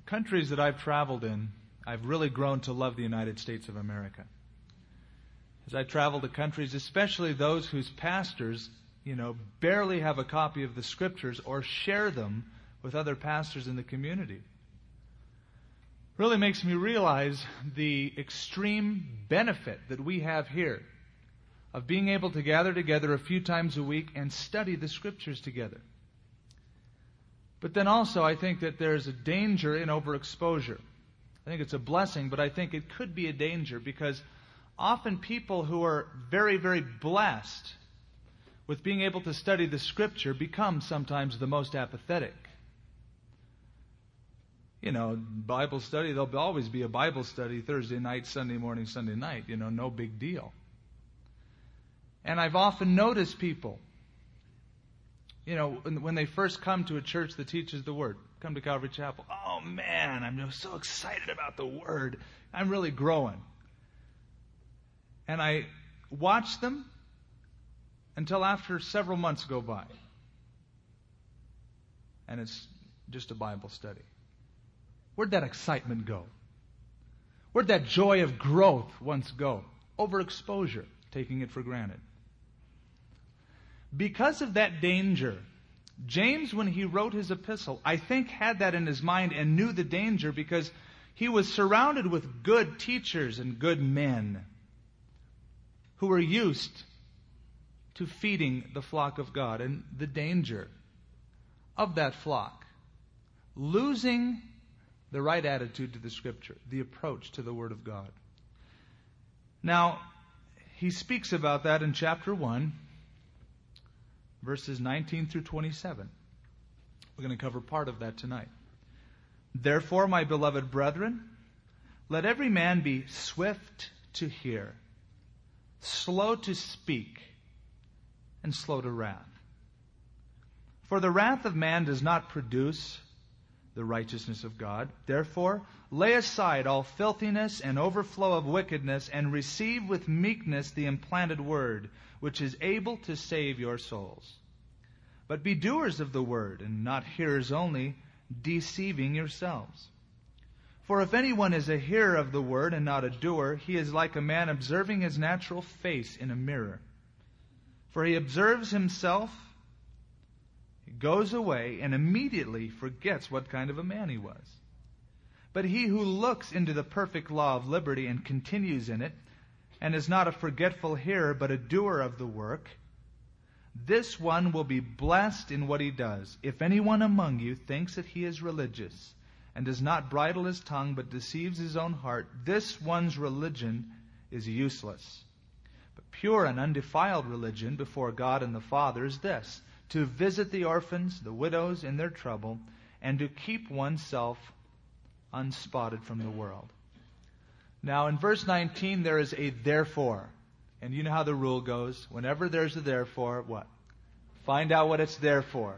countries that I've traveled in, I've really grown to love the United States of America. As I travel to countries, especially those whose pastors, barely have a copy of the Scriptures or share them with other pastors in the community, really makes me realize the extreme benefit that we have here of being able to gather together a few times a week and study the Scriptures together. But then also, I think that there's a danger in overexposure. I think it's a blessing, but I think it could be a danger because often people who are very, very blessed with being able to study the Scripture become sometimes the most apathetic. Bible study, there'll always be a Bible study Thursday night, Sunday morning, Sunday night. No big deal. And I've often noticed people, when they first come to a church that teaches the Word, come to Calvary Chapel, oh man, I'm just so excited about the Word. I'm really growing. And I watch them until after several months go by. And it's just a Bible study. Where'd that excitement go? Where'd that joy of growth once go? Overexposure, taking it for granted. Because of that danger, James, when he wrote his epistle, I think had that in his mind and knew the danger because he was surrounded with good teachers and good men who were used to feeding the flock of God, and the danger of that flock losing the right attitude to the Scripture, the approach to the Word of God. Now, he speaks about that in chapter 1, verses 19 through 27. We're going to cover part of that tonight. Therefore, my beloved brethren, let every man be swift to hear, slow to speak, and slow to wrath. For the wrath of man does not produce the righteousness of God. Therefore, lay aside all filthiness and overflow of wickedness, and receive with meekness the implanted word, which is able to save your souls. But be doers of the word, and not hearers only, deceiving yourselves. For if anyone is a hearer of the word and not a doer, he is like a man observing his natural face in a mirror. For he observes himself, he goes away, and immediately forgets what kind of a man he was. But he who looks into the perfect law of liberty and continues in it, and is not a forgetful hearer, but a doer of the work, this one will be blessed in what he does. If anyone among you thinks that he is religious, and does not bridle his tongue, but deceives his own heart, this one's religion is useless. But pure and undefiled religion before God and the Father is this: to visit the orphans, the widows in their trouble, and to keep oneself unspotted from the world. Now in verse 19 there is a therefore. And you know how the rule goes. Whenever there's a therefore, what? Find out what it's there for.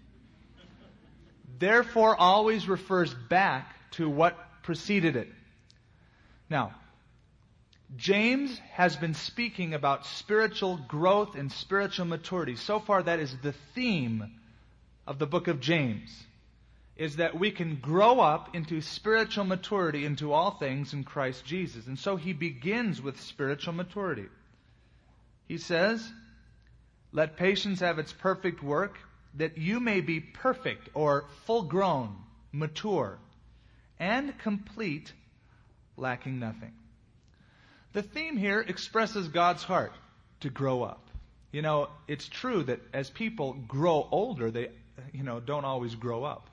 Therefore always refers back to what preceded it. Now, James has been speaking about spiritual growth and spiritual maturity. So far that is the theme of the book of James, is that we can grow up into spiritual maturity into all things in Christ Jesus. And so he begins with spiritual maturity. He says, let patience have its perfect work, that you may be perfect or full grown, mature, and complete, lacking nothing. The theme here expresses God's heart to grow up. It's true that as people grow older, they, don't always grow up.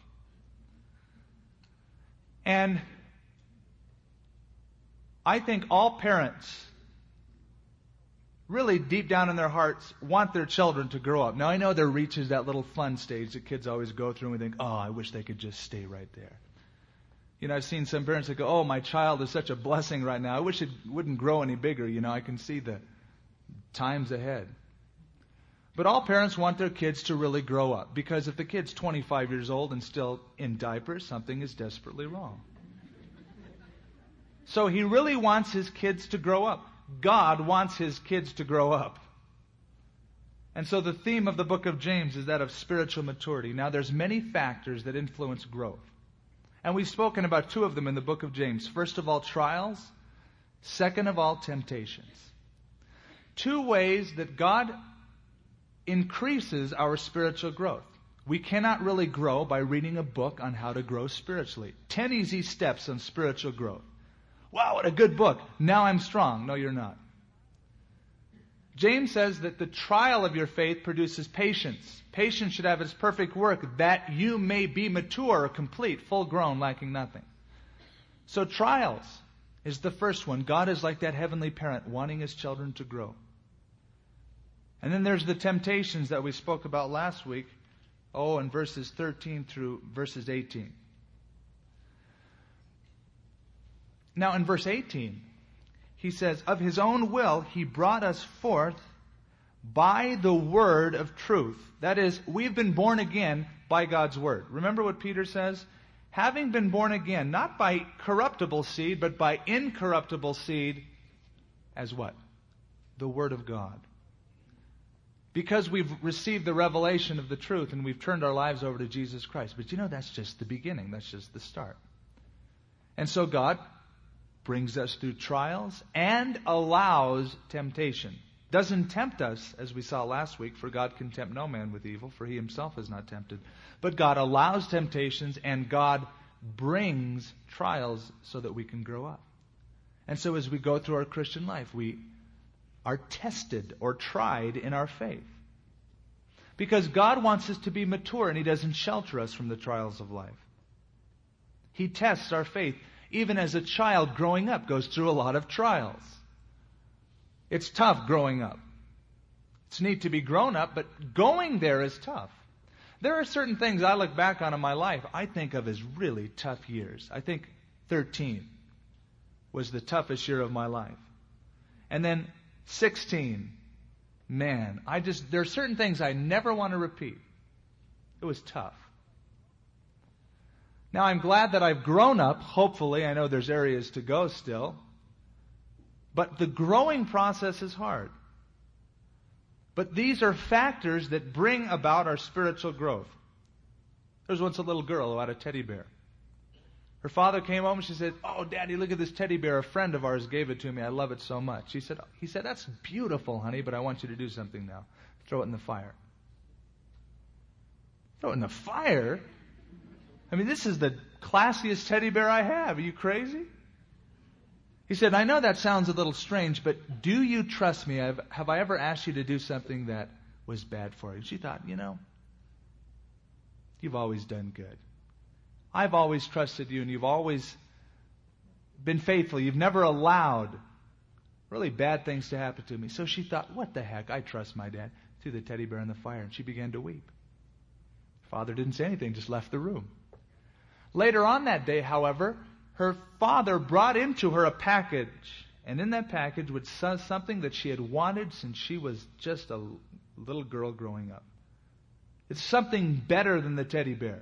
And I think all parents really deep down in their hearts want their children to grow up. Now I know there reaches that little fun stage that kids always go through and we think, oh, I wish they could just stay right there. I've seen some parents that go, oh, my child is such a blessing right now. I wish it wouldn't grow any bigger. I can see the times ahead. But all parents want their kids to really grow up, because if the kid's 25 years old and still in diapers, something is desperately wrong. So he really wants his kids to grow up. God wants his kids to grow up. And so the theme of the book of James is that of spiritual maturity. Now there's many factors that influence growth. And we've spoken about two of them in the book of James. First of all, trials. Second of all, temptations. Two ways that God increases our spiritual growth. We cannot really grow by reading a book on how to grow spiritually. 10 easy steps on spiritual growth. Wow, what a good book. Now I'm strong. No, you're not. James says that the trial of your faith produces patience. Patience should have its perfect work, that you may be mature, complete, full grown, lacking nothing. So trials is the first one. God is like that heavenly parent wanting His children to grow. And then there's the temptations that we spoke about last week. In verses 13 through verses 18. Now in verse 18, he says, of His own will He brought us forth by the word of truth. That is, we've been born again by God's word. Remember what Peter says? Having been born again, not by corruptible seed, but by incorruptible seed, as what? The word of God. Because we've received the revelation of the truth and we've turned our lives over to Jesus Christ. But that's just the beginning. That's just the start. And so God brings us through trials and allows temptation. Doesn't tempt us, as we saw last week, for God can tempt no man with evil, for He Himself is not tempted. But God allows temptations and God brings trials so that we can grow up. And so as we go through our Christian life, we are tested or tried in our faith. Because God wants us to be mature and He doesn't shelter us from the trials of life. He tests our faith. Even as a child growing up goes through a lot of trials. It's tough growing up. It's neat to be grown up, but going there is tough. There are certain things I look back on in my life I think of as really tough years. I think 13 was the toughest year of my life. And then 16, man, there are certain things I never want to repeat. It was tough. Now I'm glad that I've grown up, hopefully. I know there's areas to go still. But the growing process is hard. But these are factors that bring about our spiritual growth. There was once a little girl who had a teddy bear. Her father came home and she said, "Oh, Daddy, look at this teddy bear. A friend of ours gave it to me. I love it so much." He said, "That's beautiful, honey, but I want you to do something now. Throw it in the fire." Throw it in the fire? I mean, this is the classiest teddy bear I have. Are you crazy? He said, "I know that sounds a little strange, but do you trust me? Have I ever asked you to do something that was bad for you?" And she thought, you've always done good. I've always trusted you and you've always been faithful. You've never allowed really bad things to happen to me. So she thought, what the heck? I trust my dad. Threw the teddy bear in the fire and she began to weep. Father didn't say anything, just left the room. Later on that day, however, her father brought into her a package. And in that package was something that she had wanted since she was just a little girl growing up. It's something better than the teddy bear.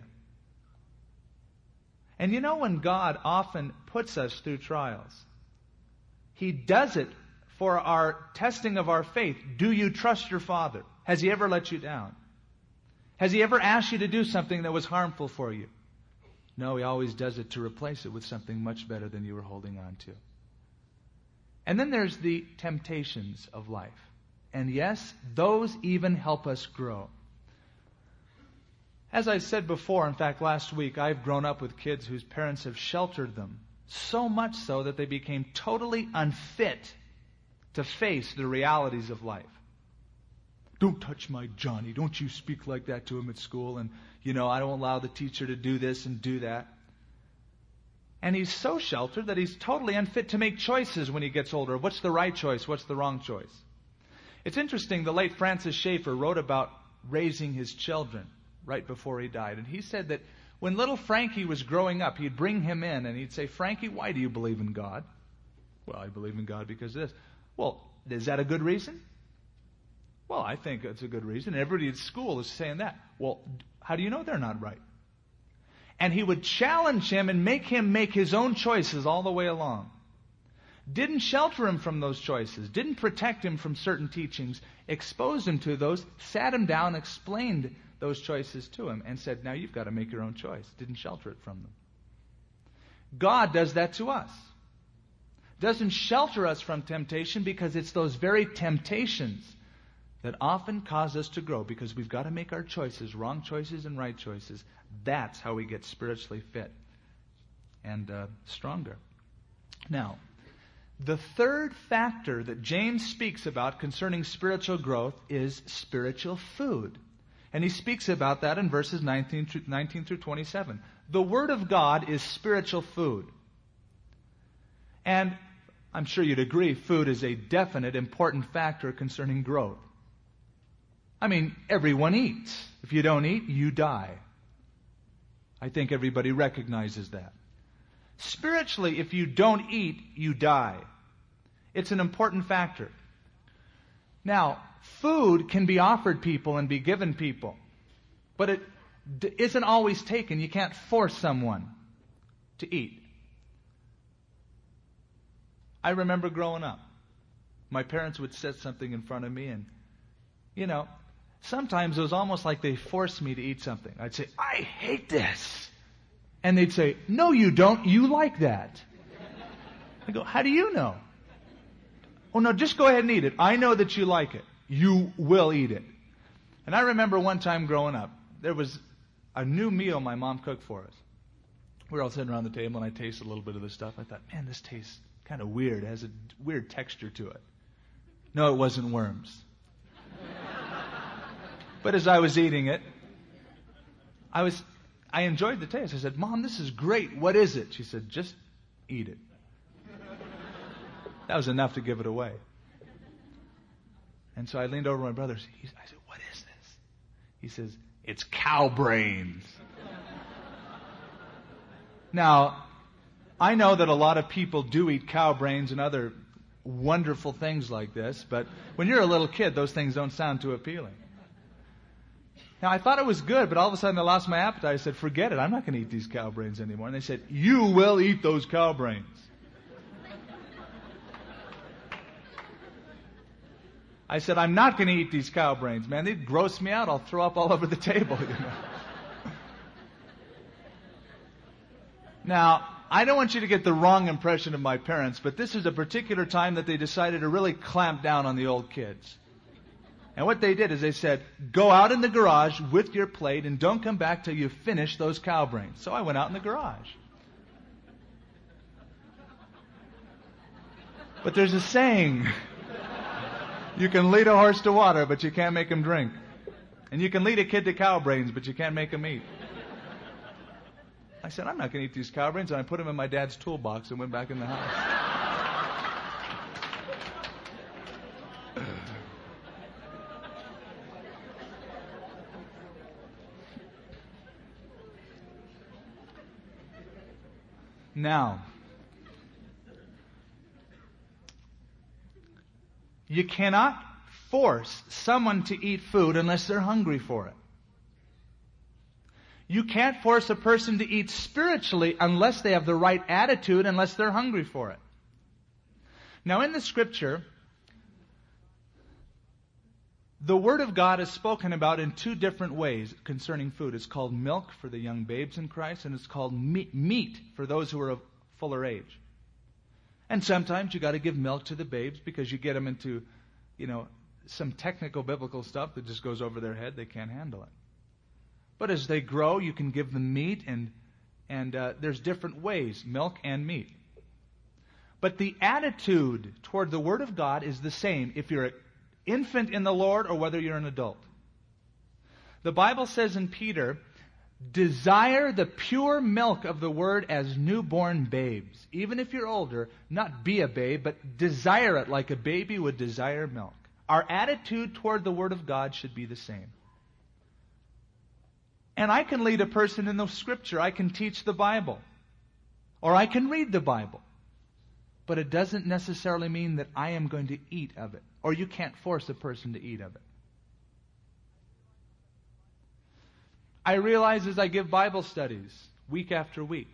And when God often puts us through trials, He does it for our testing of our faith. Do you trust your Father? Has He ever let you down? Has He ever asked you to do something that was harmful for you? No, He always does it to replace it with something much better than you were holding on to. And then there's the temptations of life. And yes, those even help us grow. As I said before, in fact, last week, I've grown up with kids whose parents have sheltered them, so much so that they became totally unfit to face the realities of life. Don't touch my Johnny. Don't you speak like that to him at school. And, I don't allow the teacher to do this and do that. And he's so sheltered that he's totally unfit to make choices when he gets older. What's the right choice? What's the wrong choice? It's interesting, the late Francis Schaeffer wrote about raising his children right before he died. And he said that when little Frankie was growing up, he'd bring him in and he'd say, "Frankie, why do you believe in God?" "Well, I believe in God because of this." "Well, is that a good reason?" "Well, I think it's a good reason. Everybody at school is saying that." "Well, how do you know they're not right?" And he would challenge him and make him make his own choices all the way along. Didn't shelter him from those choices, didn't protect him from certain teachings, exposed him to those, sat him down, explained those choices to him, and said, "Now you've got to make your own choice." Didn't shelter it from them. God does that to us. Doesn't shelter us from temptation, because it's those very temptations that often cause us to grow, because we've got to make our choices, wrong choices and right choices. That's how we get spiritually fit and stronger. Now, the third factor that James speaks about concerning spiritual growth is spiritual food. And he speaks about that in verses 19 through 27. The Word of God is spiritual food. And I'm sure you'd agree, food is a definite, important factor concerning growth. I mean, everyone eats. If you don't eat, you die. I think everybody recognizes that. Spiritually, if you don't eat, you die. It's an important factor. Now, food can be offered people and be given people, but it isn't always taken. You can't force someone to eat. I remember growing up, my parents would set something in front of me, and, sometimes it was almost like they forced me to eat something. I'd say, I hate this. And they'd say, no, you don't. You like that. I go, how do you know? Oh, no, just go ahead and eat it. I know that you like it. You will eat it. And I remember one time growing up, there was a new meal my mom cooked for us. We were all sitting around the table, and I tasted a little bit of the stuff. I thought, man, this tastes kind of weird. It has a weird texture to it. No, it wasn't worms. But as I was eating it, I enjoyed the taste. I said, Mom, this is great. What is it? She said, just eat it. That was enough to give it away. And so I leaned over to my brother. I said, what is this? He says, it's cow brains. Now, I know that a lot of people do eat cow brains and other wonderful things like this, but when you're a little kid, those things don't sound too appealing. Now, I thought it was good, but all of a sudden I lost my appetite. I said, forget it. I'm not going to eat these cow brains anymore. And they said, you will eat those cow brains. I said, I'm not going to eat these cow brains, man. They'd gross me out. I'll throw up all over the table. Now, I don't want you to get the wrong impression of my parents, but this is a particular time that they decided to really clamp down on the old kids. And what they did is they said, go out in the garage with your plate and don't come back till you finish those cow brains. So I went out in the garage. But there's a saying, you can lead a horse to water, but you can't make him drink. And you can lead a kid to cow brains, but you can't make him eat. I said, I'm not going to eat these cow brains, and I put them in my dad's toolbox and went back in the house. Now, you cannot force someone to eat food unless they're hungry for it. You can't force a person to eat spiritually unless they have the right attitude, unless they're hungry for it. Now, in the Scripture, the Word of God is spoken about in two different ways concerning food. It's called milk for the young babes in Christ, and it's called meat for those who are of fuller age. And sometimes you got to give milk to the babes because you get them into, some technical biblical stuff that just goes over their head. They can't handle it. But as they grow, you can give them meat, and there's different ways, milk and meat. But the attitude toward the Word of God is the same if you're an infant in the Lord or whether you're an adult. The Bible says in Peter, desire the pure milk of the Word as newborn babes. Even if you're older, not be a babe, but desire it like a baby would desire milk. Our attitude toward the Word of God should be the same. And I can lead a person in the Scripture. I can teach the Bible. Or I can read the Bible. But it doesn't necessarily mean that I am going to eat of it. Or you can't force a person to eat of it. I realize as I give Bible studies week after week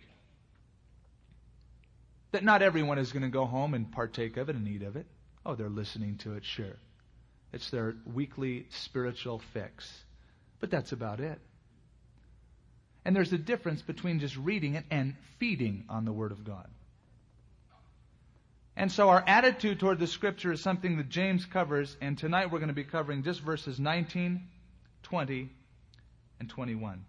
that not everyone is going to go home and partake of it and eat of it. Oh, they're listening to it, sure. It's their weekly spiritual fix. But that's about it. And there's a difference between just reading it and feeding on the Word of God. And so our attitude toward the Scripture is something that James covers, and tonight we're going to be covering just verses 19, 20, and 21.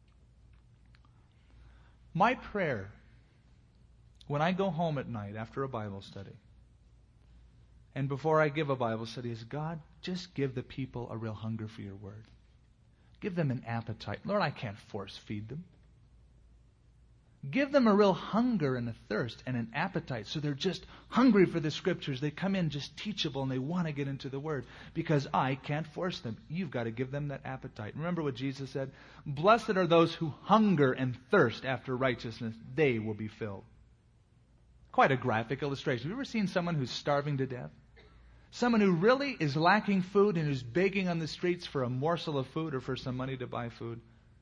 My prayer when I go home at night after a Bible study, and before I give a Bible study, is, God, just give the people a real hunger for your Word. Give them an appetite. Lord, I can't force feed them. Give them a real hunger and a thirst and an appetite, so they're just hungry for the Scriptures. They come in just teachable and they want to get into the Word, because I can't force them. You've got to give them that appetite. Remember what Jesus said? Blessed are those who hunger and thirst after righteousness. They will be filled. Quite a graphic illustration. Have you ever seen someone who's starving to death? Someone who really is lacking food and who's begging on the streets for a morsel of food or for some money to buy food?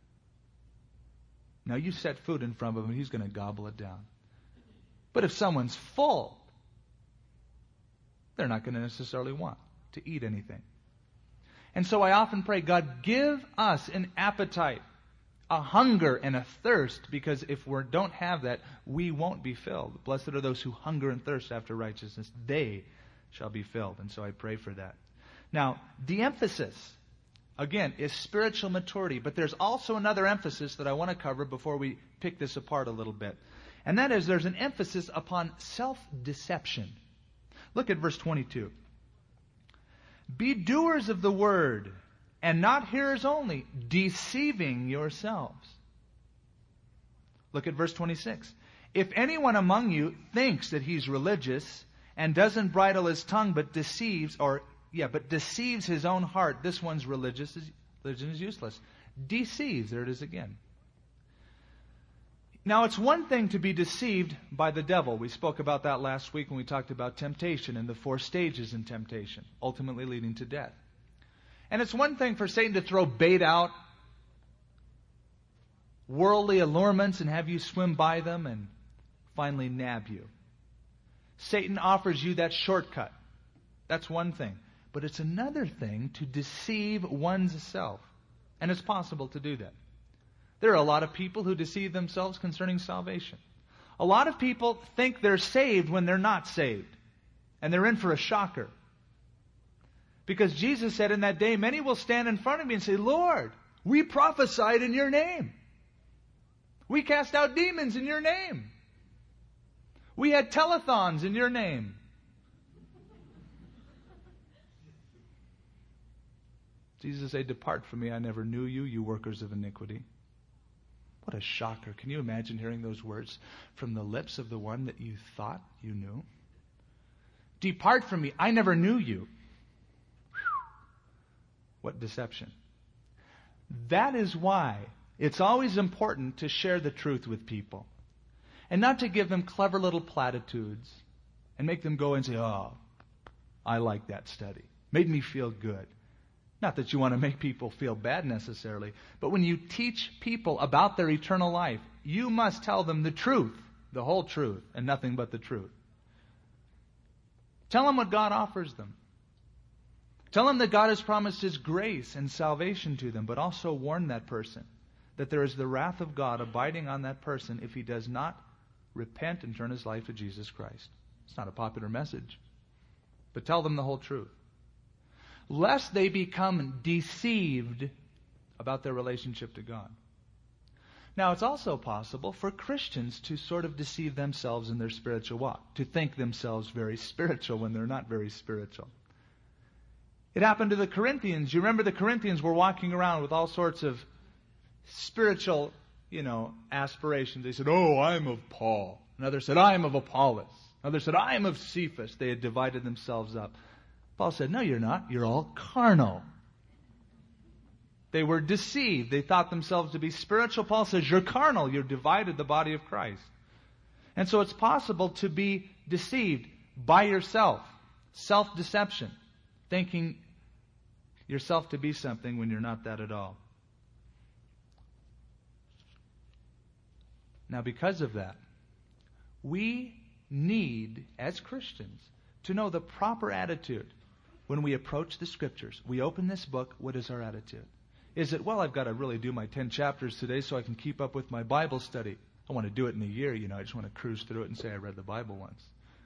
Now, you set food in front of him, he's going to gobble it down. But if someone's full, they're not going to necessarily want to eat anything. And so I often pray, God, give us an appetite, a hunger and a thirst, because if we don't have that, we won't be filled. Blessed are those who hunger and thirst after righteousness. They shall be filled. And so I pray for that. Now, the emphasis, again, is spiritual maturity. But there's also another emphasis that I want to cover before we pick this apart a little bit. And that is, there's an emphasis upon self-deception. Look at verse 22. Be doers of the word, and not hearers only, deceiving yourselves. Look at verse 26. If anyone among you thinks that he's religious and doesn't bridle his tongue but deceives his own heart, this one's religion is useless. Deceives, there it is again. Now, it's one thing to be deceived by the devil. We spoke about that last week when we talked about temptation and the 4 stages in temptation, ultimately leading to death. And it's one thing for Satan to throw bait out, worldly allurements, and have you swim by them and finally nab you. Satan offers you that shortcut. That's one thing. But it's another thing to deceive one's self. And it's possible to do that. There are a lot of people who deceive themselves concerning salvation. A lot of people think they're saved when they're not saved. And they're in for a shocker. Because Jesus said in that day, many will stand in front of me and say, Lord, we prophesied in your name. We cast out demons in your name. We had telethons in your name. Jesus said, depart from me, I never knew you, you workers of iniquity. What a shocker. Can you imagine hearing those words from the lips of the one that you thought you knew? Depart from me, I never knew you. What deception. That is why it's always important to share the truth with people. And not to give them clever little platitudes and make them go and say, oh, I like that study. Made me feel good. Not that you want to make people feel bad necessarily, but when you teach people about their eternal life, you must tell them the truth, the whole truth, and nothing but the truth. Tell them what God offers them. Tell them that God has promised His grace and salvation to them, but also warn that person that there is the wrath of God abiding on that person if he does not repent and turn his life to Jesus Christ. It's not a popular message, but tell them the whole truth. Lest they become deceived about their relationship to God. Now, it's also possible for Christians to sort of deceive themselves in their spiritual walk, to think themselves very spiritual when they're not very spiritual. It happened to the Corinthians. You remember the Corinthians were walking around with all sorts of spiritual, aspirations. They said, oh, I'm of Paul. Another said, I am of Apollos. Another said, I am of Cephas. They had divided themselves up. Paul said, no, you're not. You're all carnal. They were deceived. They thought themselves to be spiritual. Paul says, you're carnal. You've divided the body of Christ. And so it's possible to be deceived by yourself. Self-deception. Thinking yourself to be something when you're not that at all. Now, because of that, we need, as Christians, to know the proper attitude when we approach the Scriptures. We open this book, what is our attitude? Is it, well, I've got to really do my 10 chapters today so I can keep up with my Bible study. I want to do it in a year, I just want to cruise through it and say I read the Bible once.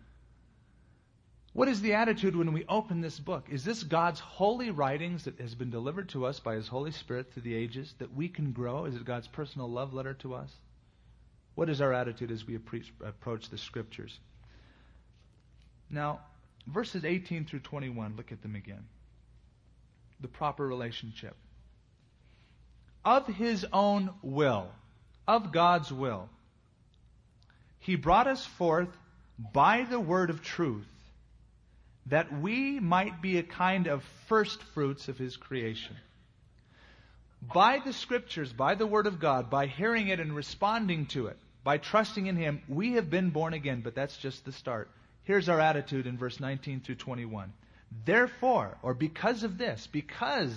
What is the attitude when we open this book? Is this God's holy writings that has been delivered to us by His Holy Spirit through the ages that we can grow? Is it God's personal love letter to us? What is our attitude as we approach the Scriptures? Now, verses 18 through 21, look at them again. The proper relationship. Of His own will, of God's will, He brought us forth by the word of truth, that we might be a kind of first fruits of His creation. By the Scriptures, by the Word of God, by hearing it and responding to it, by trusting in Him, we have been born again, but that's just the start. Here's our attitude in verse 19 through 21. Therefore, or because of this, because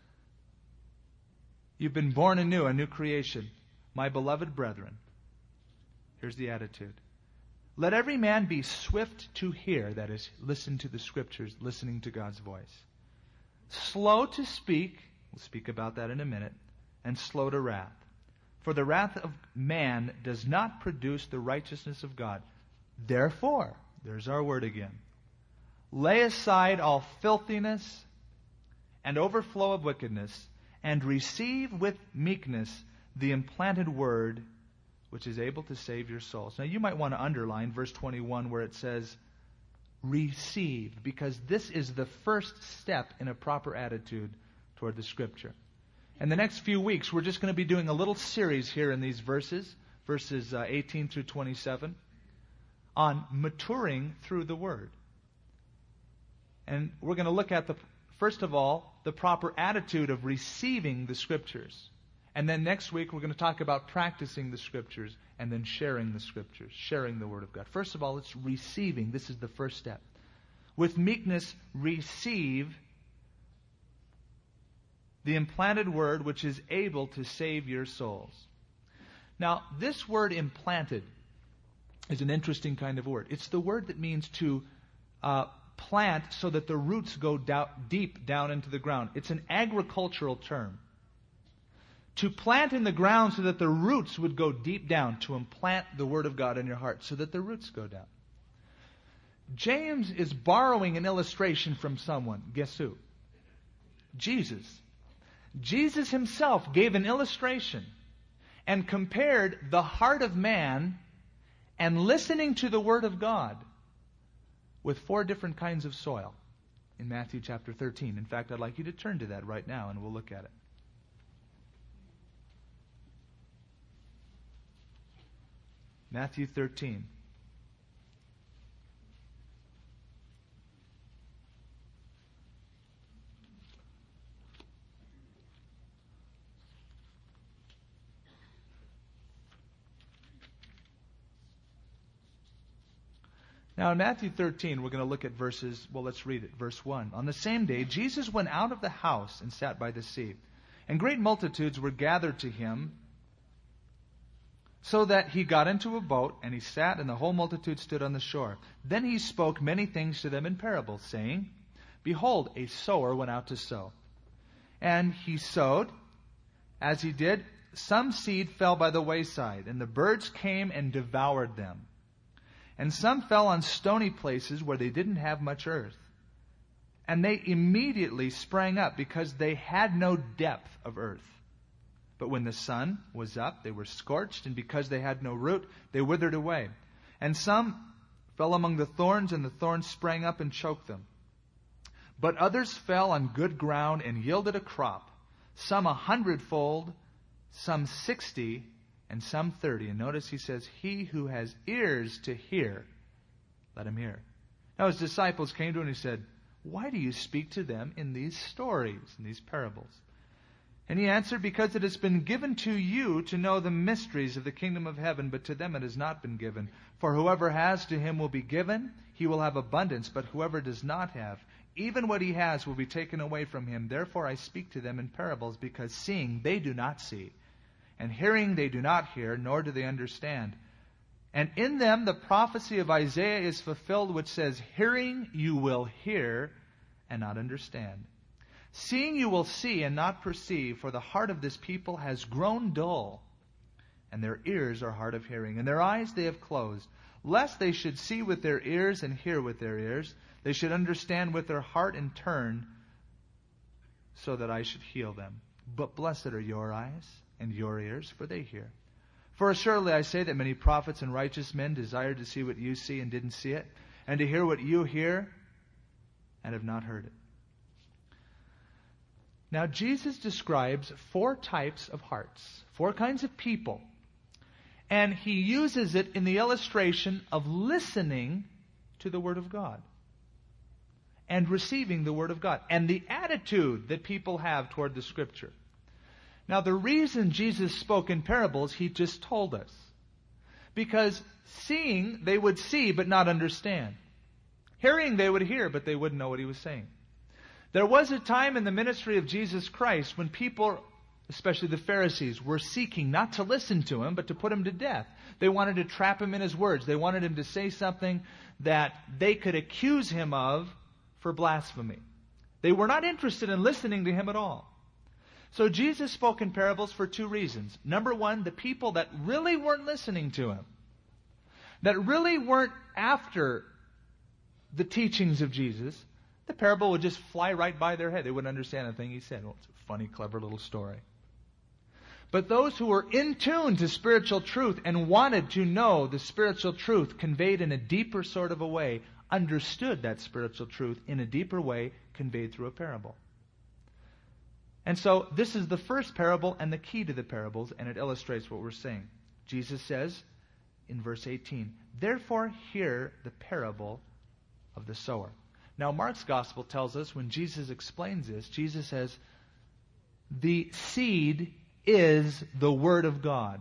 you've been born anew, a new creation, my beloved brethren, here's the attitude. Let every man be swift to hear, that is, listen to the Scriptures, listening to God's voice. Slow to speak, we'll speak about that in a minute, and slow to wrath. For the wrath of man does not produce the righteousness of God. Therefore, there's our word again, lay aside all filthiness and overflow of wickedness, and receive with meekness the implanted word, which is able to save your souls. Now you might want to underline verse 21 where it says, receive, because this is the first step in a proper attitude toward the Scripture. In the next few weeks, we're just going to be doing a little series here in these verses 18 through 27, on maturing through the Word. And we're going to look at, first of all, the proper attitude of receiving the Scriptures. And then next week, we're going to talk about practicing the Scriptures and then sharing the Scriptures, sharing the Word of God. First of all, it's receiving. This is the first step. With meekness, receive the implanted Word which is able to save your souls. Now, this word implanted is an interesting kind of word. It's the word that means to plant so that the roots go deep down into the ground. It's an agricultural term. To plant in the ground so that the roots would go deep down, to implant the Word of God in your heart so that the roots go down. James is borrowing an illustration from someone. Guess who? Jesus. Jesus Himself gave an illustration and compared the heart of man and listening to the Word of God with 4 different kinds of soil in Matthew chapter 13. In fact, I'd like you to turn to that right now and we'll look at it. Matthew 13. Now in Matthew 13, we're going to look at verses, let's read it. Verse 1. On the same day, Jesus went out of the house and sat by the sea. And great multitudes were gathered to Him, so that He got into a boat, and He sat, and the whole multitude stood on the shore. Then He spoke many things to them in parables, saying, Behold, a sower went out to sow. And he sowed. As he did, some seed fell by the wayside, and the birds came and devoured them. And some fell on stony places where they didn't have much earth. And they immediately sprang up, because they had no depth of earth. But when the sun was up, they were scorched, and because they had no root, they withered away. And some fell among the thorns, and the thorns sprang up and choked them. But others fell on good ground and yielded a crop, some 100-fold, some 60, and some 30. And notice he says, He who has ears to hear, let him hear. Now His disciples came to Him and He said, Why do you speak to them in these stories, in these parables? And He answered, Because it has been given to you to know the mysteries of the kingdom of heaven, but to them it has not been given. For whoever has, to him will be given, he will have abundance. But whoever does not have, even what he has will be taken away from him. Therefore I speak to them in parables, because seeing they do not see, and hearing they do not hear, nor do they understand. And in them the prophecy of Isaiah is fulfilled, which says, Hearing you will hear and not understand. Seeing you will see and not perceive, for the heart of this people has grown dull, and their ears are hard of hearing, and their eyes they have closed, lest they should see with their ears and hear with their ears, they should understand with their heart and turn, so that I should heal them. But blessed are your eyes and your ears, for they hear. For assuredly I say that many prophets and righteous men desired to see what you see and didn't see it, and to hear what you hear and have not heard it. Now Jesus describes 4 types of hearts, 4 kinds of people. And he uses it in the illustration of listening to the Word of God and receiving the Word of God and the attitude that people have toward the Scripture. Now, the reason Jesus spoke in parables, he just told us. Because seeing, they would see but not understand. Hearing, they would hear, but they wouldn't know what he was saying. There was a time in the ministry of Jesus Christ when people, especially the Pharisees, were seeking not to listen to him, but to put him to death. They wanted to trap him in his words. They wanted him to say something that they could accuse him of for blasphemy. They were not interested in listening to him at all. So Jesus spoke in parables for 2 reasons. Number 1, the people that really weren't listening to him, that really weren't after the teachings of Jesus, the parable would just fly right by their head. They wouldn't understand a thing he said. Well, it's a funny, clever little story. But those who were in tune to spiritual truth and wanted to know the spiritual truth conveyed in a deeper sort of a way, understood that spiritual truth in a deeper way conveyed through a parable. And so this is the first parable and the key to the parables, and it illustrates what we're saying. Jesus says in verse 18, "Therefore hear the parable of the sower." Now Mark's gospel tells us when Jesus explains this, Jesus says, the seed is the Word of God.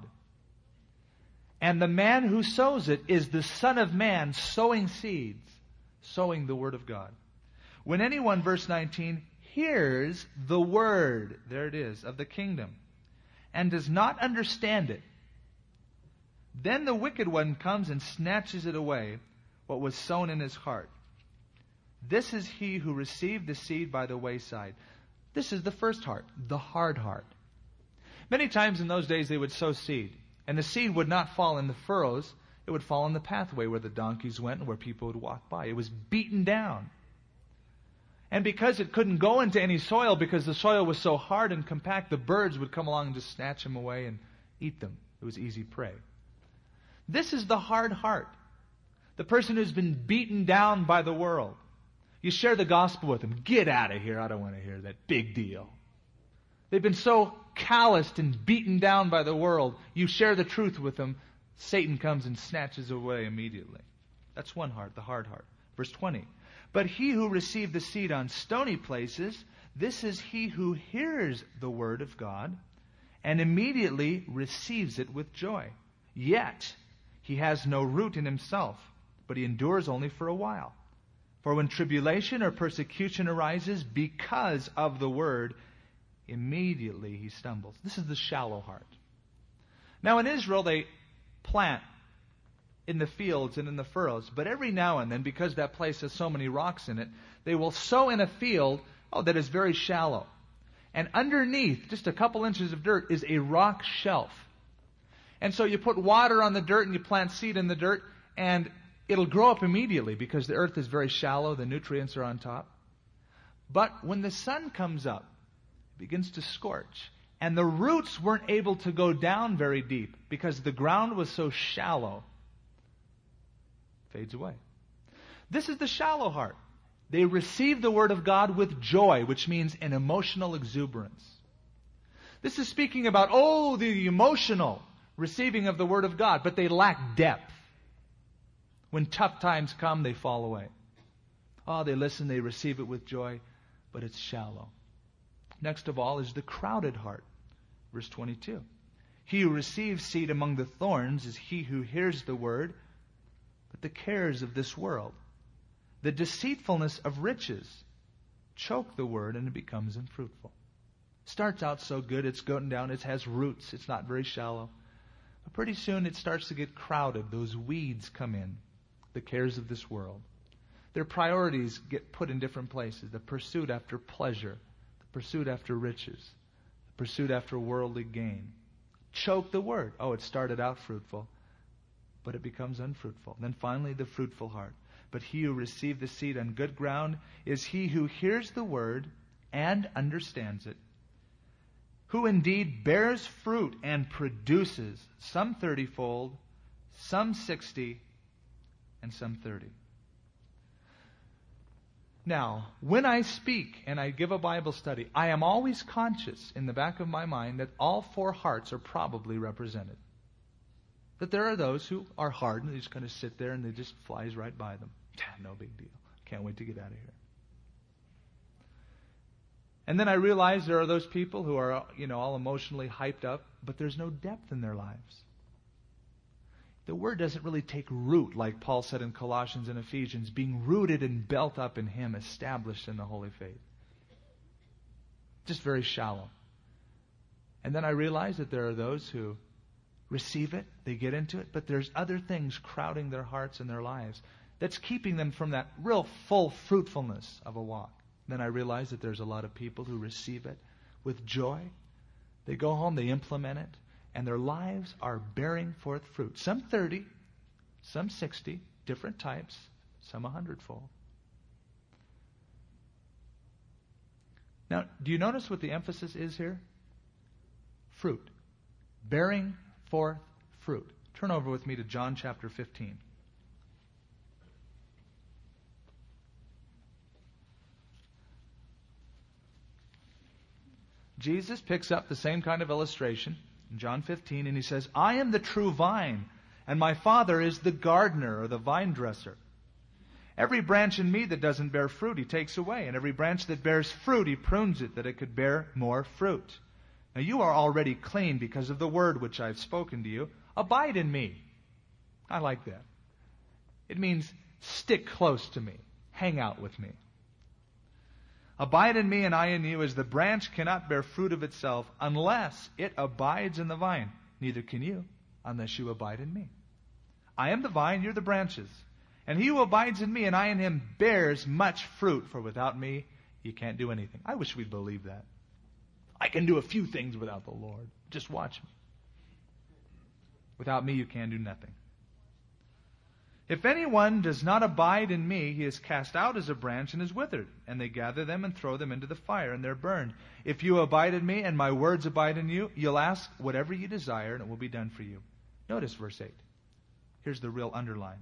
And the man who sows it is the Son of Man sowing seeds, sowing the Word of God. When anyone, verse 19, hears the word, there it is, of the kingdom, and does not understand it, then the wicked one comes and snatches it away, what was sown in his heart. This is he who received the seed by the wayside. This is the first heart, the hard heart. Many times in those days they would sow seed, and the seed would not fall in the furrows, it would fall in the pathway where the donkeys went and where people would walk by. It was beaten down. And because it couldn't go into any soil, because the soil was so hard and compact, the birds would come along and just snatch them away and eat them. It was easy prey. This is the hard heart. The person who's been beaten down by the world. You share the gospel with them. Get out of here. I don't want to hear that big deal. They've been so calloused and beaten down by the world. You share the truth with them. Satan comes and snatches away immediately. That's one heart, the hard heart. Verse 20. But he who received the seed on stony places, this is he who hears the word of God and immediately receives it with joy. Yet he has no root in himself, but he endures only for a while. For when tribulation or persecution arises because of the word, immediately he stumbles. This is the shallow heart. Now in Israel they plant in the fields and in the furrows, but every now and then, because that place has so many rocks in it, they will sow in a field that is very shallow. And underneath, just a couple inches of dirt, is a rock shelf. And so you put water on the dirt and you plant seed in the dirt, and it'll grow up immediately because the earth is very shallow, the nutrients are on top. But when the sun comes up, it begins to scorch. And the roots weren't able to go down very deep because the ground was so shallow. Fades away. This is the shallow heart. They receive the word of God with joy, which means an emotional exuberance. This is speaking about, the emotional receiving of the word of God, but they lack depth. When tough times come, they fall away. They listen, they receive it with joy, but it's shallow. Next of all is the crowded heart. Verse 22. He who receives seed among the thorns is he who hears the word, but the cares of this world, the deceitfulness of riches, choke the word and it becomes unfruitful. Starts out so good, it's going down, it has roots, it's not very shallow. But pretty soon it starts to get crowded. Those weeds come in, the cares of this world. Their priorities get put in different places. The pursuit after pleasure, the pursuit after riches, pursuit after worldly gain. Choke the word. Oh, it started out fruitful, but it becomes unfruitful. Then finally, the fruitful heart. But he who received the seed on good ground is he who hears the word and understands it, who indeed bears fruit and produces, some 30-fold, some 60, and some 30. Now, when I speak and I give a Bible study, I am always conscious in the back of my mind that all four hearts are probably represented. That there are those who are hard and they just kind of sit there and they just flies right by them. No big deal. Can't wait to get out of here. And then I realize there are those people who are, all emotionally hyped up, but there's no depth in their lives. The Word doesn't really take root, like Paul said in Colossians and Ephesians, being rooted and built up in Him, established in the holy faith. Just very shallow. And then I realize that there are those who receive it, they get into it, but there's other things crowding their hearts and their lives that's keeping them from that real full fruitfulness of a walk. Then I realize that there's a lot of people who receive it with joy. They go home, they implement it, and their lives are bearing forth fruit. Some 30, some 60, different types, some 100-fold. Now, do you notice what the emphasis is here? Fruit. Bearing forth fruit. Turn over with me to John chapter 15. Jesus picks up the same kind of illustration in John 15, and he says, I am the true vine, and my Father is the gardener, or the vine dresser. Every branch in me that doesn't bear fruit, He takes away, and every branch that bears fruit, He prunes it, that it could bear more fruit. Now you are already clean because of the word which I've spoken to you. Abide in me. I like that. It means stick close to me. Hang out with me. Abide in me and I in you, as the branch cannot bear fruit of itself unless it abides in the vine. Neither can you unless you abide in me. I am the vine, you're the branches. And he who abides in me and I in him bears much fruit, for without me you can't do anything. I wish we'd believe that. I can do a few things without the Lord. Just watch me. Without me you can do nothing. If anyone does not abide in me, he is cast out as a branch and is withered, and they gather them and throw them into the fire, and they're burned. If you abide in me and my words abide in you, you'll ask whatever you desire, and it will be done for you. Notice verse 8. Here's the real underline.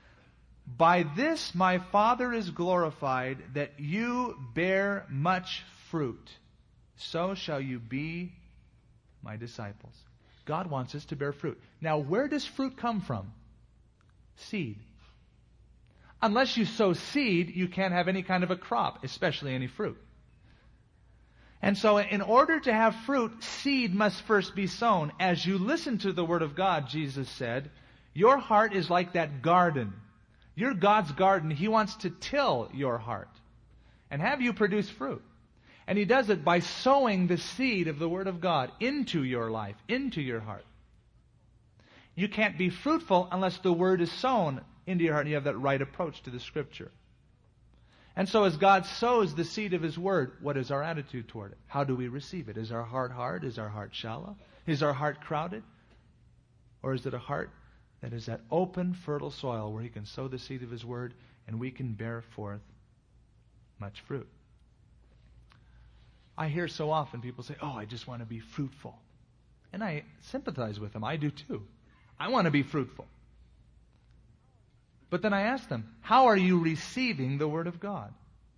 By this my Father is glorified, that you bear much fruit. So shall you be my disciples. God wants us to bear fruit. Now, where does fruit come from? Seed. Unless you sow seed, you can't have any kind of a crop, especially any fruit. And so in order to have fruit, seed must first be sown. As you listen to the Word of God, Jesus said, your heart is like that garden. You're God's garden. He wants to till your heart and have you produce fruit. And He does it by sowing the seed of the Word of God into your life, into your heart. You can't be fruitful unless the Word is sown into your heart and you have that right approach to the Scripture. And so as God sows the seed of His Word, what is our attitude toward it? How do we receive it? Is our heart hard? Is our heart shallow? Is our heart crowded? Or is it a heart that is that open, fertile soil where He can sow the seed of His Word and we can bear forth much fruit? I hear so often people say, oh, I just want to be fruitful. And I sympathize with them. I do too. I want to be fruitful. But then I ask them, how are you receiving the Word of God?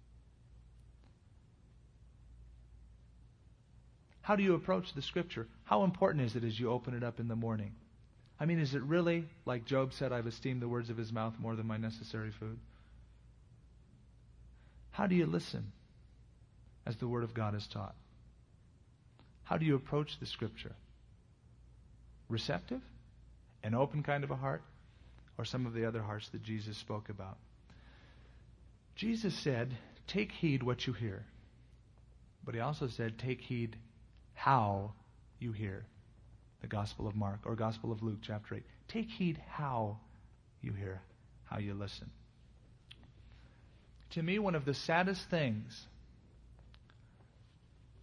How do you approach the Scripture? How important is it as you open it up in the morning? I mean, is it really, like Job said, I've esteemed the words of His mouth more than my necessary food? How do you listen as the Word of God is taught? How do you approach the Scripture? Receptive? An open kind of a heart? Or some of the other hearts that Jesus spoke about? Jesus said, take heed what you hear. But He also said, take heed how you hear. The Gospel of Mark, or Gospel of Luke, chapter 8. Take heed how you hear, how you listen. To me, one of the saddest things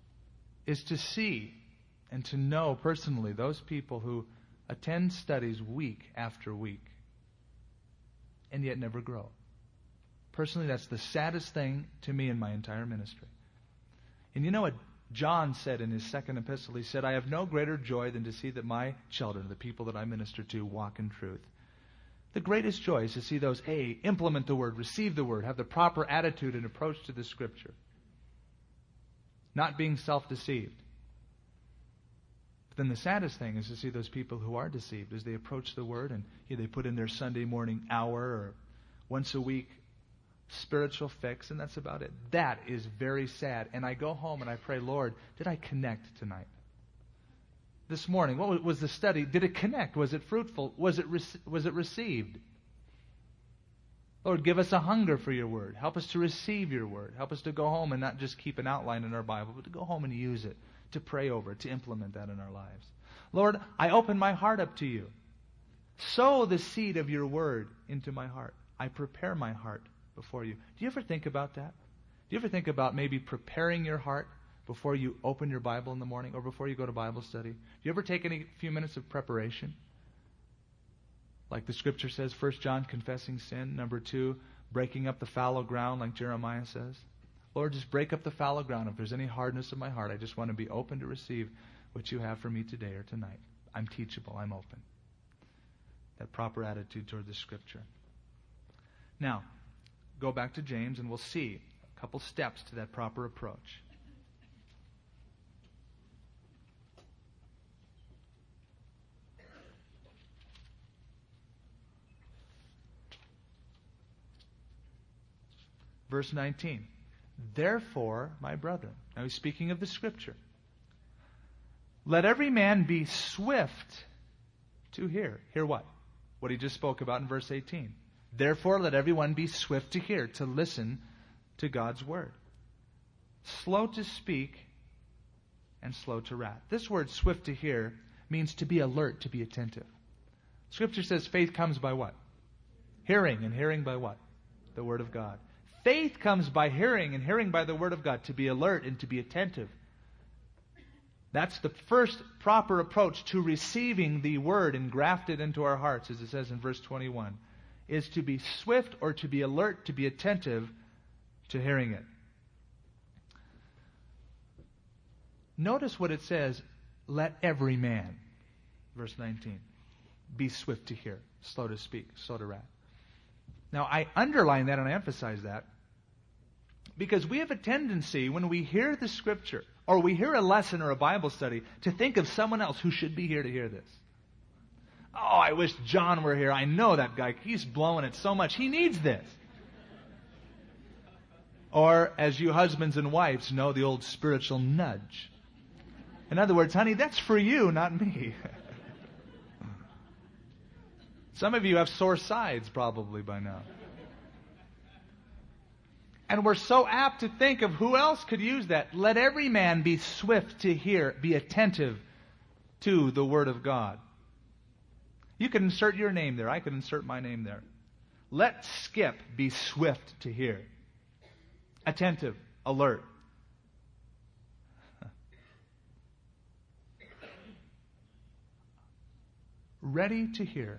is to see and to know personally those people who attend studies week after week and yet never grow. Personally, that's the saddest thing to me in my entire ministry. And you know what John said in his second epistle? He said, I have no greater joy than to see that my children, the people that I minister to, walk in truth. The greatest joy is to see those, implement the Word, receive the Word, have the proper attitude and approach to the Scripture. Not being self-deceived. But then the saddest thing is to see those people who are deceived as they approach the Word and they put in their Sunday morning hour or once a week spiritual fix, and that's about it. That is very sad. And I go home and I pray, Lord, did I connect tonight? This morning, what was the study? Did it connect? Was it fruitful? Was it received? Lord, give us a hunger for your Word. Help us to receive your Word. Help us to go home and not just keep an outline in our Bible, but to go home and use it, to pray over it, to implement that in our lives. Lord, I open my heart up to you. Sow the seed of your Word into my heart. I prepare my heart before you. Do you ever think about that? Do you ever think about maybe preparing your heart before you open your Bible in the morning or before you go to Bible study? Do you ever take any few minutes of preparation? Like the Scripture says, 1 John, confessing sin. Number 2, breaking up the fallow ground, like Jeremiah says. Lord, just break up the fallow ground. If there's any hardness in my heart, I just want to be open to receive what you have for me today or tonight. I'm teachable. I'm open. That proper attitude toward the Scripture. Now, go back to James and we'll see a couple steps to that proper approach. Verse 19. Therefore, my brethren, now he's speaking of the Scripture, let every man be swift to hear. Hear what? What he just spoke about in verse 18. Therefore, let everyone be swift to hear, to listen to God's Word. Slow to speak and slow to wrath. This word, swift to hear, means to be alert, to be attentive. Scripture says faith comes by what? Hearing, and hearing by what? The Word of God. Faith comes by hearing, and hearing by the Word of God, to be alert and to be attentive. That's the first proper approach to receiving the Word engrafted into our hearts, as it says in verse 21. Is to be swift or to be alert, to be attentive to hearing it. Notice what it says, let every man, verse 19, be swift to hear, slow to speak, slow to wrath. Now, I underline that and I emphasize that because we have a tendency when we hear the Scripture or we hear a lesson or a Bible study to think of someone else who should be here to hear this. Oh, I wish John were here. I know that guy. He's blowing it so much. He needs this. Or, as you husbands and wives know, the old spiritual nudge. In other words, honey, that's for you, not me. Some of you have sore sides probably by now. And we're so apt to think of who else could use that. Let every man be swift to hear, be attentive to the Word of God. You can insert your name there. I can insert my name there. Let Skip be swift to hear. Attentive, alert. Ready to hear.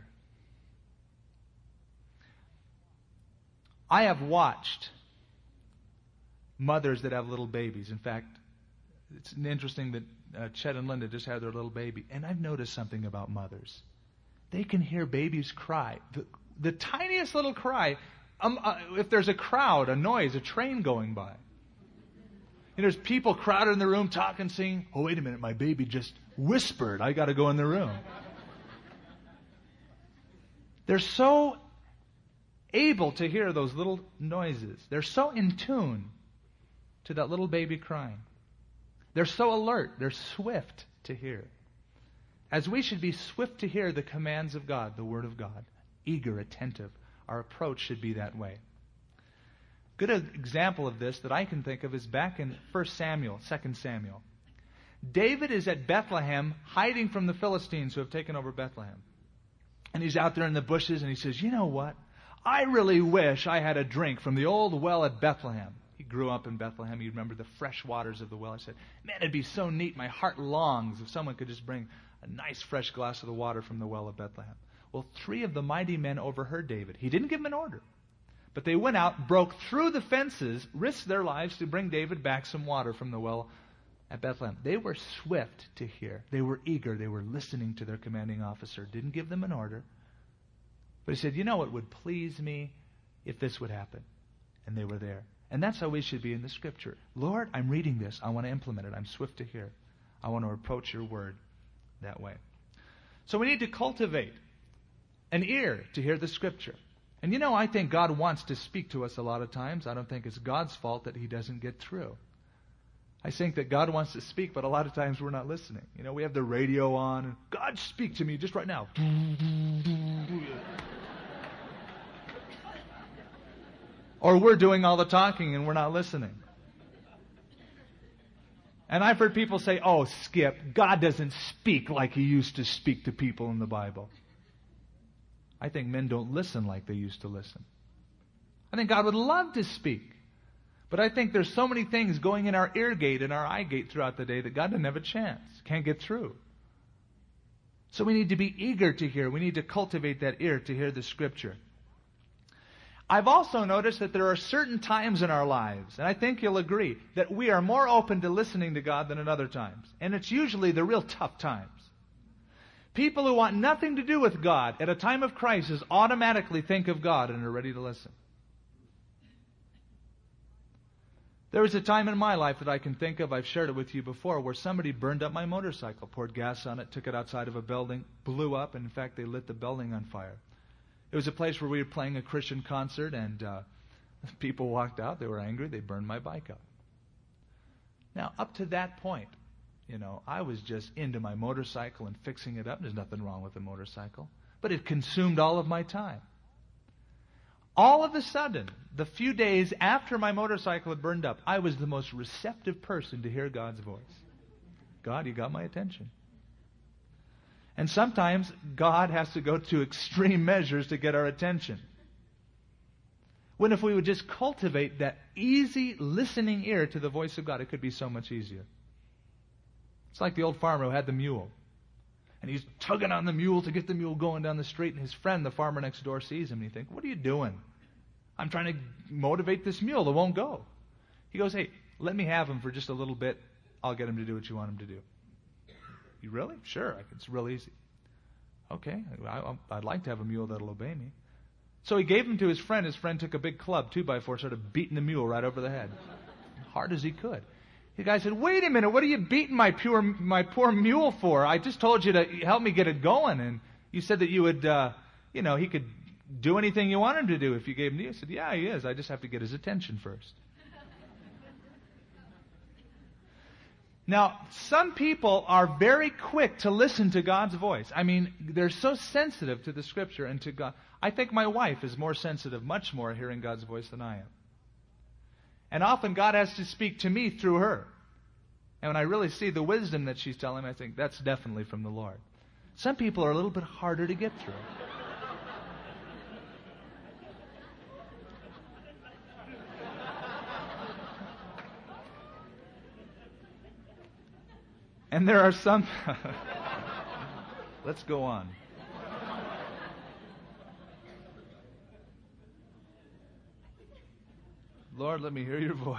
I have watched mothers that have little babies. In fact, it's interesting that Chet and Linda just had their little baby. And I've noticed something about mothers. They can hear babies cry. The tiniest little cry. If there's a crowd, a noise, a train going by. And there's people crowded in the room talking, saying, oh, wait a minute, my baby just whispered. I got to go in the room. They're so able to hear those little noises. They're so in tune to that little baby crying. They're so alert. They're swift to hear. As we should be swift to hear the commands of God, the Word of God, eager, attentive, our approach should be that way. Good example of this that I can think of is back in 1 Samuel, 2 Samuel. David is at Bethlehem hiding from the Philistines who have taken over Bethlehem. And he's out there in the bushes and he says, you know what? I really wish I had a drink from the old well at Bethlehem. He grew up in Bethlehem. He remembered the fresh waters of the well. He said, man, it'd be so neat. My heart longs if someone could just bring a nice fresh glass of the water from the well of Bethlehem. Well, 3 of the mighty men overheard David. He didn't give them an order. But they went out, broke through the fences, risked their lives to bring David back some water from the well at Bethlehem. They were swift to hear. They were eager. They were listening to their commanding officer. Didn't give them an order. But he said, it would please me if this would happen. And they were there. And that's how we should be in the Scripture. Lord, I'm reading this. I want to implement it. I'm swift to hear. I want to approach your word that way. So we need to cultivate an ear to hear the Scripture. And I think God wants to speak to us a lot of times. I don't think it's God's fault that He doesn't get through. I think that God wants to speak, but a lot of times we're not listening. We have the radio on, and God, speak to me just right now. Or we're doing all the talking and we're not listening. And I've heard people say, oh, Skip, God doesn't speak like He used to speak to people in the Bible. I think men don't listen like they used to listen. I think God would love to speak. But I think there's so many things going in our ear gate and our eye gate throughout the day that God doesn't have a chance, can't get through. So we need to be eager to hear. We need to cultivate that ear to hear the Scripture. I've also noticed that there are certain times in our lives, and I think you'll agree, that we are more open to listening to God than at other times. And it's usually the real tough times. People who want nothing to do with God at a time of crisis automatically think of God and are ready to listen. There was a time in my life that I can think of, I've shared it with you before, where somebody burned up my motorcycle, poured gas on it, took it outside of a building, blew up, and in fact they lit the building on fire. It was a place where we were playing a Christian concert, and people walked out, they were angry, they burned my bike up. Now, up to that point, I was just into my motorcycle and fixing it up. There's nothing wrong with a motorcycle. But it consumed all of my time. All of a sudden, the few days after my motorcycle had burned up, I was the most receptive person to hear God's voice. God, you got my attention. And sometimes God has to go to extreme measures to get our attention. When if we would just cultivate that easy listening ear to the voice of God, it could be so much easier. It's like the old farmer who had the mule. And he's tugging on the mule to get the mule going down the street. And his friend, the farmer next door, sees him. And he thinks, what are you doing? I'm trying to motivate this mule. It won't go. He goes, hey, let me have him for just a little bit. I'll get him to do what you want him to do. You really? Sure. It's real easy. Okay. I'd like to have a mule that'll obey me. So he gave him to his friend. His friend took a big club, 2x4, started beating the mule right over the head. Hard as he could. The guy said, wait a minute, what are you beating my poor mule for? I just told you to help me get it going. And you said that you would, he could do anything you want him to do if you gave him to you. I said, yeah, he is. I just have to get his attention first. Now, some people are very quick to listen to God's voice. I mean, they're so sensitive to the Scripture and to God. I think my wife is more sensitive, much more, hearing God's voice than I am. And often God has to speak to me through her. And when I really see the wisdom that she's telling me, I think that's definitely from the Lord. Some people are a little bit harder to get through. And there are some... Let's go on. Lord, let me hear your voice.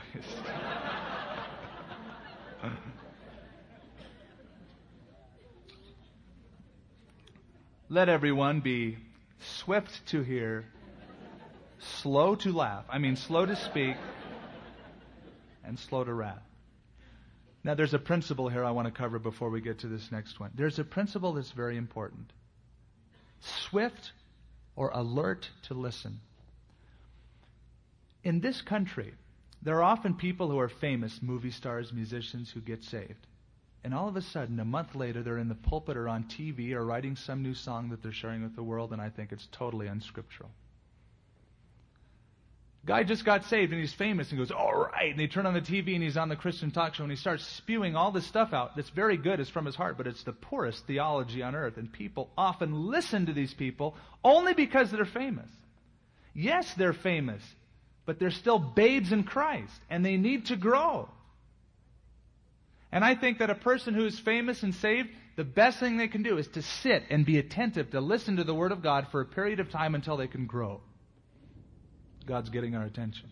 Let everyone be swift to hear, slow to laugh. I mean, slow to speak, and slow to wrath. Now, there's a principle here I want to cover before we get to this next one. There's a principle that's very important. Swift or alert to listen. In this country, there are often people who are famous, movie stars, musicians, who get saved. And all of a sudden, a month later, they're in the pulpit or on TV or writing some new song that they're sharing with the world, and I think it's totally unscriptural. Guy just got saved and he's famous and goes, all right, and they turn on the TV and he's on the Christian talk show and he starts spewing all this stuff out that's very good, it's from his heart, but it's the poorest theology on earth. And people often listen to these people only because they're famous. Yes, they're famous, but they're still babes in Christ, and they need to grow. And I think that a person who is famous and saved, the best thing they can do is to sit and be attentive, to listen to the Word of God for a period of time until they can grow. God's getting our attention.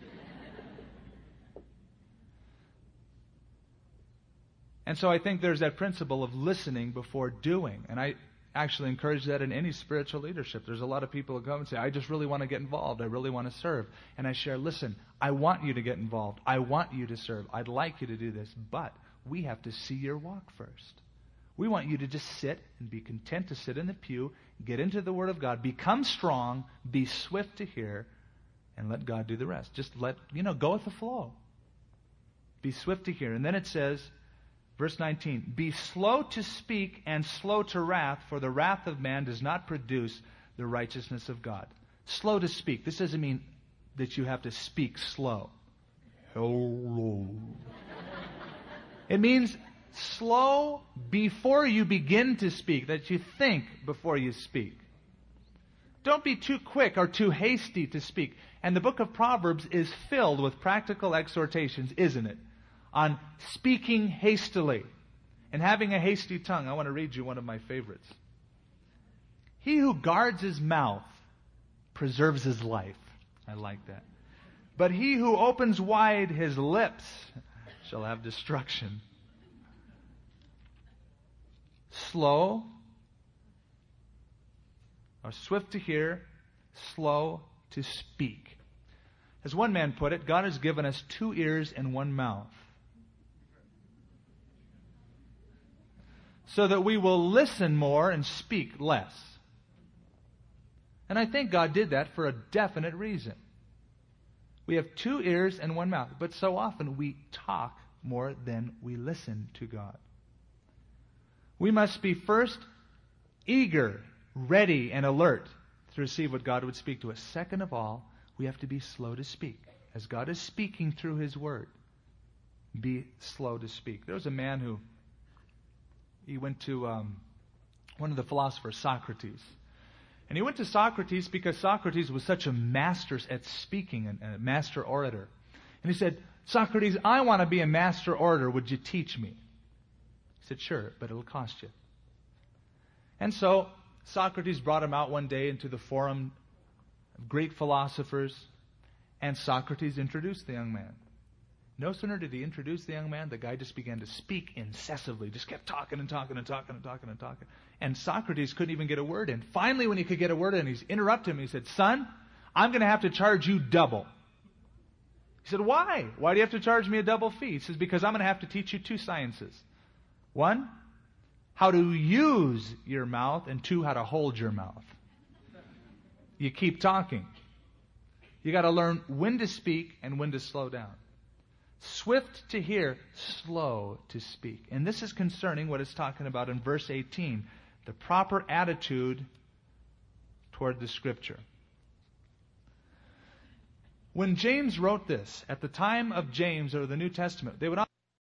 And so I think there's that principle of listening before doing. And I actually encourage that in any spiritual leadership. There's a lot of people who come and say, I just really want to get involved. I really want to serve. And I share, listen, I want you to get involved. I want you to serve. I'd like you to do this. But we have to see your walk first. We want you to just sit and be content to sit in the pew, get into the Word of God, become strong, be swift to hear, and let God do the rest. Just go with the flow. Be swift to hear. And then it says, verse 19, be slow to speak and slow to wrath, for the wrath of man does not produce the righteousness of God. Slow to speak. This doesn't mean that you have to speak slow. Hello. It means slow before you begin to speak, that you think before you speak. Don't be too quick or too hasty to speak. And the book of Proverbs is filled with practical exhortations, isn't it? On speaking hastily and having a hasty tongue. I want to read you one of my favorites. He who guards his mouth preserves his life. I like that. But he who opens wide his lips shall have destruction. Slow, or swift to hear, slow to speak. As one man put it, God has given us 2 ears and 1 mouth, so that we will listen more and speak less. And I think God did that for a definite reason. We have 2 ears and 1 mouth, but so often we talk more than we listen to God. We must be first eager, ready, and alert to receive what God would speak to us. Second of all, we have to be slow to speak. As God is speaking through His Word, be slow to speak. There was a man who, he went to one of the philosophers, Socrates. And he went to Socrates because Socrates was such a master at speaking and a master orator. And he said, Socrates, I want to be a master orator. Would you teach me? He said, sure, but it'll cost you. And so Socrates brought him out one day into the forum of Greek philosophers, and Socrates introduced the young man. No sooner did he introduce the young man, the guy just began to speak incessantly, just kept talking and talking and talking and talking and talking. And Socrates couldn't even get a word in. Finally, when he could get a word in, he interrupted him. He said, son, I'm going to have to charge you double. He said, why? Why do you have to charge me a double fee? He says, because I'm going to have to teach you 2 sciences. 1, how to use your mouth, and 2, how to hold your mouth. You keep talking. You got to learn when to speak and when to slow down. Swift to hear, slow to speak. And this is concerning what it's talking about in verse 18, the proper attitude toward the Scripture. When James wrote this, at the time of James or the New Testament, they would